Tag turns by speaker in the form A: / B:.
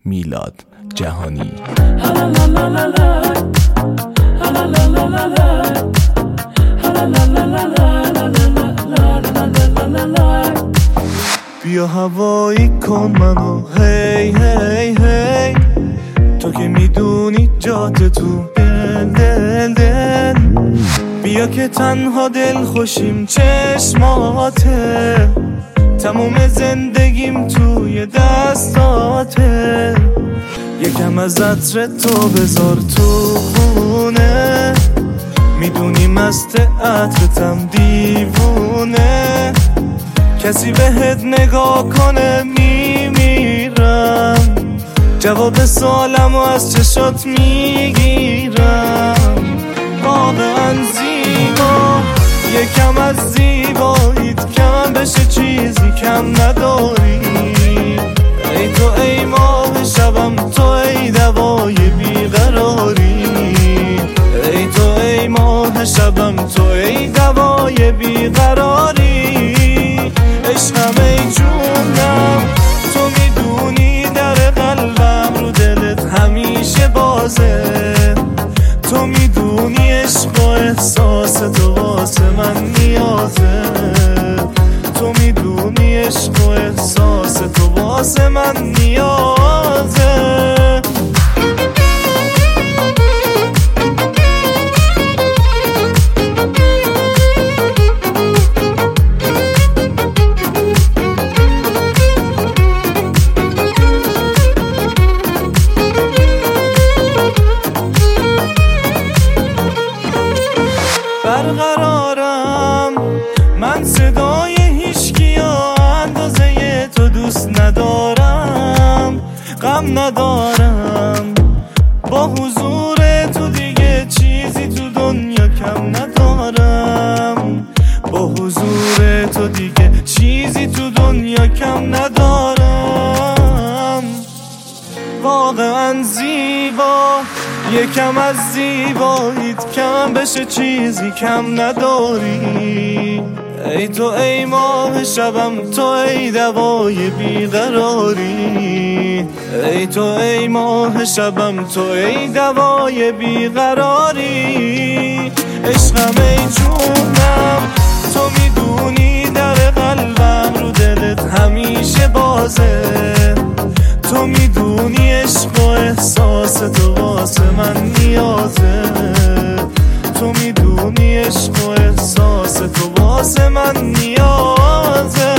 A: میلاد جهانی.
B: بیا هوایی کن منو، هی هی هی، تو که میدونی جات تو دل دل دل. بیا که تنها دل خوشیم چشماته، تموم زندگیم توی دستاته. یکم از عطر تو بذار تو خونه، میدونی مست عطرتم دیوونه. کسی بهت نگاه کنه میمیرم، جواب سوالمو از چشات میگیرم. واقعا زیبا، یکم از زیباییت کم بشه چیزی کم نداری. ای تو ای ماه شبم، تو ای دوای بیقراری. ای تو ای ماه شبم، تو ای دوای بیقراری. عشقم ای جونم، تو میدونی در قلبم رو دلت همیشه بازه. تو میدونی عشق و احساس تو واسه من نیازه. تو میدونی عشق و احساس تو واسه من نیازه. برقرارم من صدای هیچکیا اندازه تو دوست ندارم. غم ندارم با حضور تو دیگه چیزی تو دنیا کم ندارم. با حضور تو دیگه چیزی تو دنیا کم ندارم. واقعا زیبا، یکم از زیباییت کم بشه چیزی کم نداری. ای تو ای ماه شبم، تو ای دوای بیقراری. ای تو ای ماه شبم، تو ای دوای بیقراری. عشقم ای جونم، تو میدونی در قلبم رو دلت همیشه بازه. تو میدونی عشق و احساس تو واسه من نیازه. تو میدونی عشق و احساس تو واسه من نیازه.